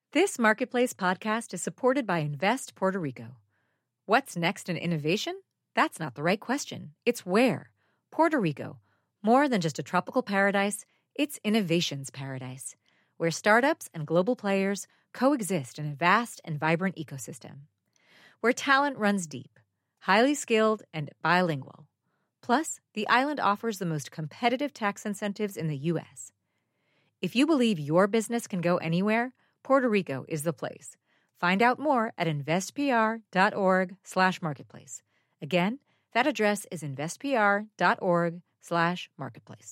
This Marketplace podcast is supported by Invest Puerto Rico. What's next in innovation? That's not the right question. It's where. Puerto Rico. More than just a tropical paradise, it's innovation's paradise, where startups and global players coexist in a vast and vibrant ecosystem. Where talent runs deep, highly skilled, and bilingual. Plus, the island offers the most competitive tax incentives in the U.S. If you believe your business can go anywhere, Puerto Rico is the place. Find out more at investpr.org/marketplace. Again, that address is investpr.org/marketplace.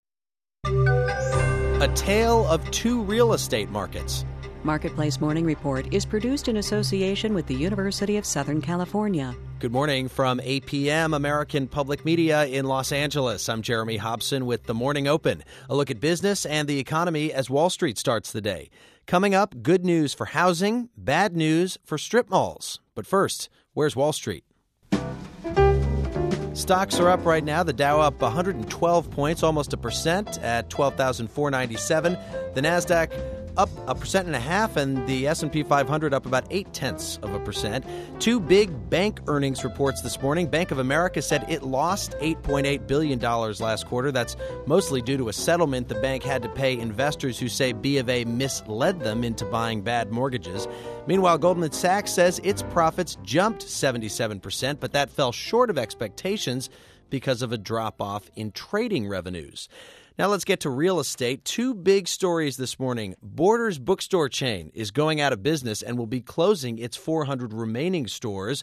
A tale of two real estate markets. Marketplace Morning Report is produced in association with the University of Southern California. Good morning from APM, American Public Media in Los Angeles. I'm Jeremy Hobson with The Morning Open, a look at business and the economy as Wall Street starts the day. Coming up, good news for housing, bad news for strip malls. But first, where's Wall Street? Stocks are up right now. The Dow up 112 points, almost 1% at 12,497. The Nasdaq up 1.5%, and the S&P 500 up about 0.8%. Two big bank earnings reports this morning. Bank of America said it lost $8.8 billion last quarter. That's mostly due to a settlement the bank had to pay investors who say B of A misled them into buying bad mortgages. Meanwhile, Goldman Sachs says its profits jumped 77%, but that fell short of expectations because of a drop-off in trading revenues. Now let's get to real estate. Two big stories this morning. Borders bookstore chain is going out of business and will be closing its 400 remaining stores.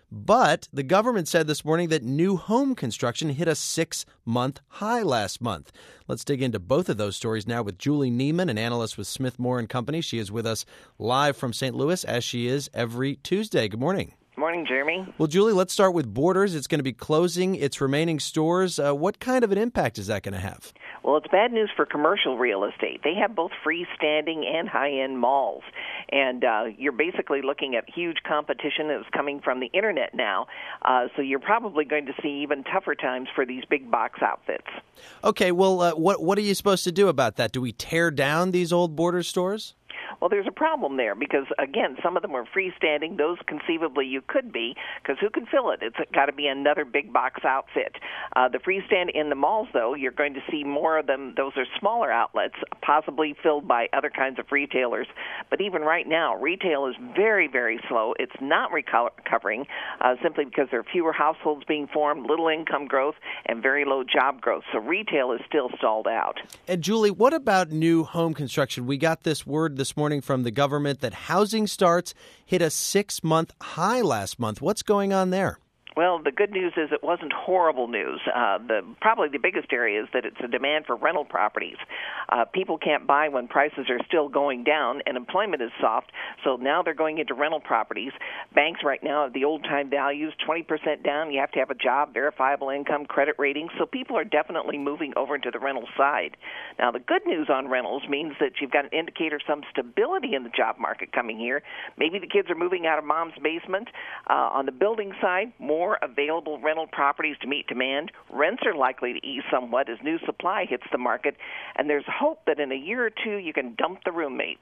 But the government said this morning that new home construction hit a 6-month high last month. Let's dig into both of those stories now with Julie Neiman, an analyst with Smith Moore & Company. She is with us live from St. Louis, as she is every Tuesday. Good morning. Morning, Jeremy. Well, Julie, let's start with Borders. It's going to be closing its remaining stores. What kind of an impact is that going to have? Well, it's bad news for commercial real estate. They have both freestanding and high-end malls, and you're basically looking at huge competition that's coming from the Internet now, so you're probably going to see even tougher times for these big box outfits. Okay, well, what are you supposed to do about that? Do we tear down these old Borders stores? Well, there's a problem there because, again, some of them are freestanding. Those conceivably you could be, because who can fill it? It's got to be another big box outfit. The freestand in the malls, though, you're going to see more of them. Those are smaller outlets, possibly filled by other kinds of retailers. But even right now, retail is very, very slow. It's not recovering simply because there are fewer households being formed, little income growth, and very low job growth. So retail is still stalled out. And, Julie, what about new home construction? We got this word this morning from the government that housing starts hit a 6-month high last month. What's going on there? Well, the good news is it wasn't horrible news. Probably the biggest area is that it's a demand for rental properties. People can't buy when prices are still going down and employment is soft, so now they're going into rental properties. Banks right now have the old-time values, 20% down. You have to have a job, verifiable income, credit ratings, so people are definitely moving over into the rental side. Now, the good news on rentals means that you've got an indicator of some stability in the job market coming here. Maybe the kids are moving out of mom's basement. On the building side, more available rental properties to meet demand. Rents are likely to ease somewhat as new supply hits the market, and there's hope that in a year or two you can dump the roommates.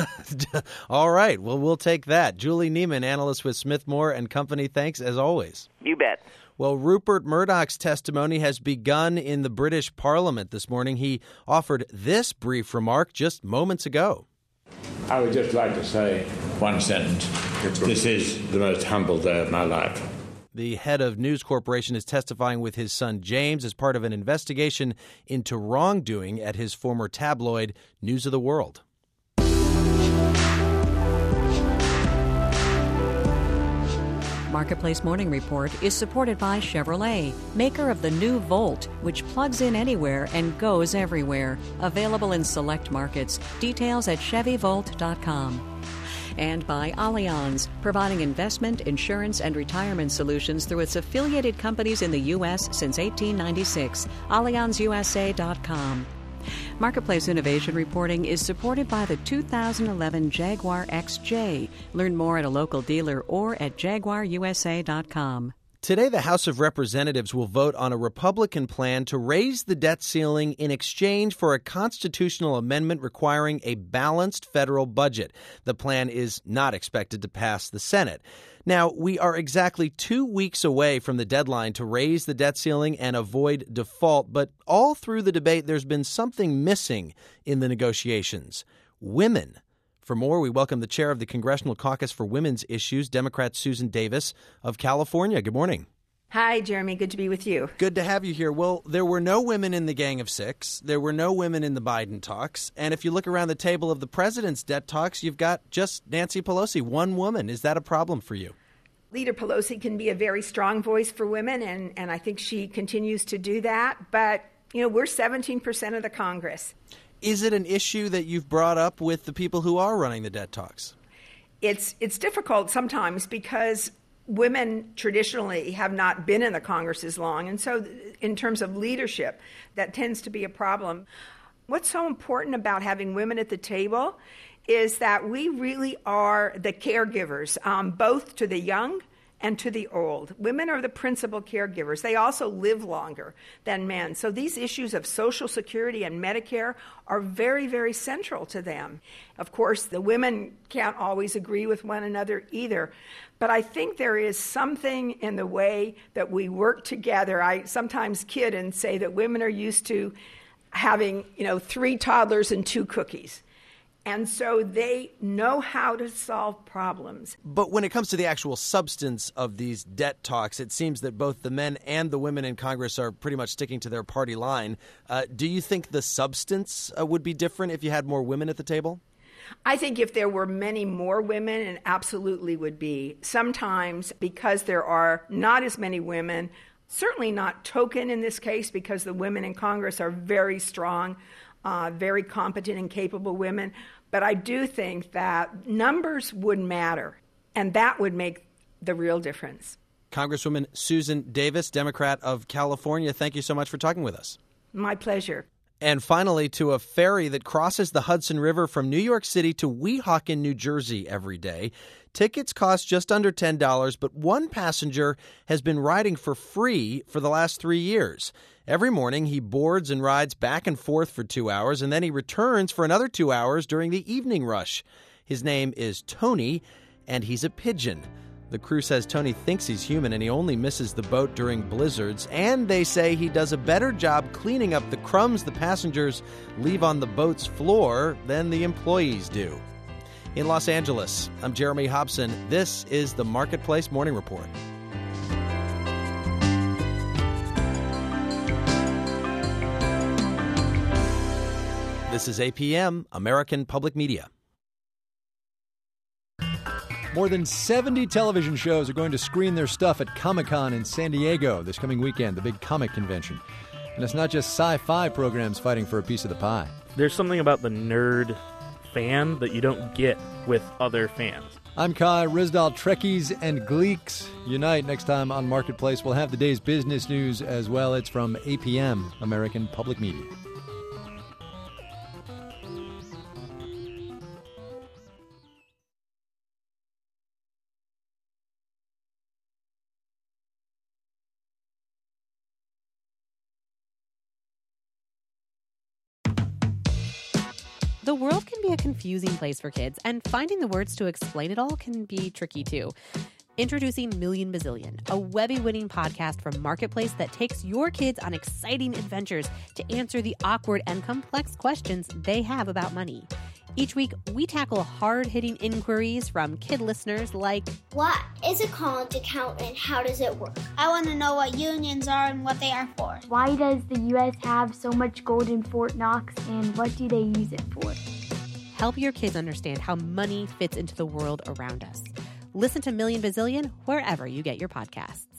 All right. Well, we'll take that. Julie Neiman, analyst with Smith Moore & Company. Thanks, as always. You bet. Well, Rupert Murdoch's testimony has begun in the British Parliament this morning. He offered this brief remark just moments ago. I would just like to say one sentence. This is the most humble day of my life. The head of News Corporation is testifying with his son James as part of an investigation into wrongdoing at his former tabloid, News of the World. Marketplace Morning Report is supported by Chevrolet, maker of the new Volt, which plugs in anywhere and goes everywhere. Available in select markets. Details at ChevyVolt.com. And by Allianz, providing investment, insurance, and retirement solutions through its affiliated companies in the U.S. since 1896. AllianzUSA.com. Marketplace Innovation Reporting is supported by the 2011 Jaguar XJ. Learn more at a local dealer or at JaguarUSA.com. Today, the House of Representatives will vote on a Republican plan to raise the debt ceiling in exchange for a constitutional amendment requiring a balanced federal budget. The plan is not expected to pass the Senate. Now, we are exactly 2 weeks away from the deadline to raise the debt ceiling and avoid default, but all through the debate, there's been something missing in the negotiations: women. For more, we welcome the chair of the Congressional Caucus for Women's Issues, Democrat Susan Davis of California. Good morning. Hi, Jeremy. Good to be with you. Good to have you here. Well, there were no women in the Gang of Six. There were no women in the Biden talks. And if you look around the table of the president's debt talks, you've got just Nancy Pelosi, one woman. Is that a problem for you? Leader Pelosi can be a very strong voice for women, and I think she continues to do that. But, we're 17% of the Congress. Is it an issue that you've brought up with the people who are running the debt talks? It's difficult sometimes because women traditionally have not been in the Congress as long. And so in terms of leadership, that tends to be a problem. What's so important about having women at the table is that we really are the caregivers, both to the young and to the old. Women are the principal caregivers. They also live longer than men. So these issues of Social Security and Medicare are very, very central to them. Of course, the women can't always agree with one another either. But I think there is something in the way that we work together. I sometimes kid and say that women are used to having, 3 toddlers and 2 cookies. And so they know how to solve problems. But when it comes to the actual substance of these debt talks, it seems that both the men and the women in Congress are pretty much sticking to their party line. Do you think the substance would be different if you had more women at the table? I think if there were many more women, it absolutely would be. Sometimes because there are not as many women, certainly not token in this case because the women in Congress are very strong, very competent and capable women. But I do think that numbers would matter, and that would make the real difference. Congresswoman Susan Davis, Democrat of California, thank you so much for talking with us. My pleasure. And finally, to a ferry that crosses the Hudson River from New York City to Weehawken, New Jersey every day. Tickets cost just under $10, but one passenger has been riding for free for the last 3 years. Every morning, he boards and rides back and forth for 2 hours, and then he returns for another 2 hours during the evening rush. His name is Tony, and he's a pigeon. The crew says Tony thinks he's human, and he only misses the boat during blizzards. And they say he does a better job cleaning up the crumbs the passengers leave on the boat's floor than the employees do. In Los Angeles, I'm Jeremy Hobson. This is the Marketplace Morning Report. This is APM, American Public Media. More than 70 television shows are going to screen their stuff at Comic-Con in San Diego this coming weekend, the big comic convention. And it's not just sci-fi programs fighting for a piece of the pie. There's something about the nerd fan that you don't get with other fans. I'm Kai Rizdal. Trekkies and Gleeks unite next time on Marketplace. We'll have the day's business news as well. It's from APM, American Public Media. The world can be a confusing place for kids, and finding the words to explain it all can be tricky too. Introducing Million Bazillion, a Webby-winning podcast from Marketplace that takes your kids on exciting adventures to answer the awkward and complex questions they have about money. Each week, we tackle hard-hitting inquiries from kid listeners like, what is a college account and how does it work? I want to know what unions are and what they are for. Why does the U.S. have so much gold in Fort Knox and what do they use it for? Help your kids understand how money fits into the world around us. Listen to Million Bazillion wherever you get your podcasts.